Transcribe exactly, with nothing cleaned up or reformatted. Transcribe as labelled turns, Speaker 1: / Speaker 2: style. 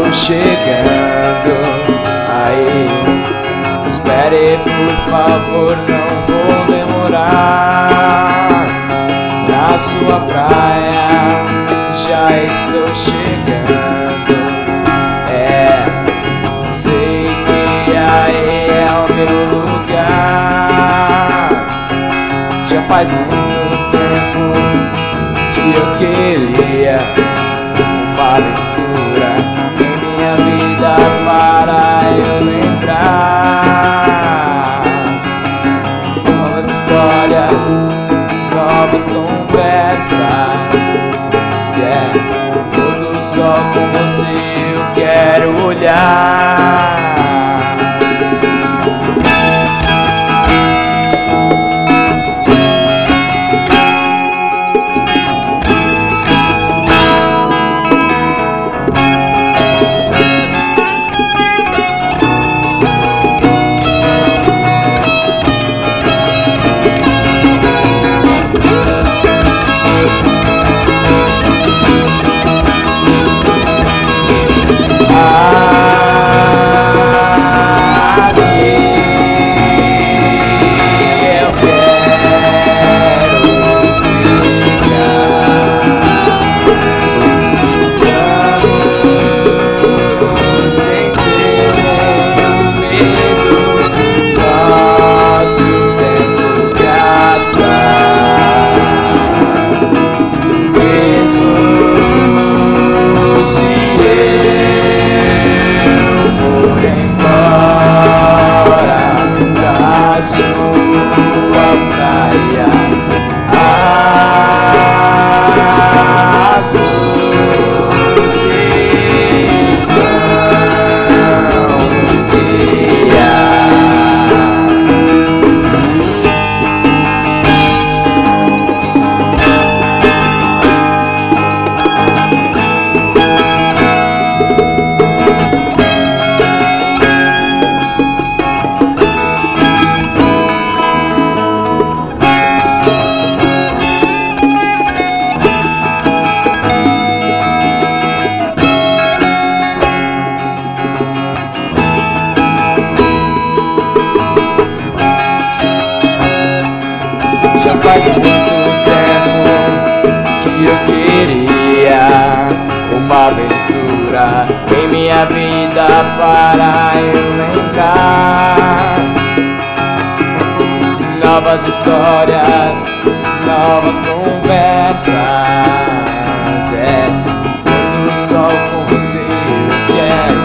Speaker 1: estou chegando. Aí, espere por favor, não vou demorar. Na sua praia, já estou chegando. É, sei que aí é o meu lugar. Já faz muito tempo que eu queria uma aventura em minha vida para eu lembrar. Novas histórias, novas conversas. Yeah, tudo só com você eu quero olhar. Já faz muito tempo que eu queria uma aventura em minha vida para eu lembrar. Novas histórias, novas conversas. É, um pôr do sol com você eu quero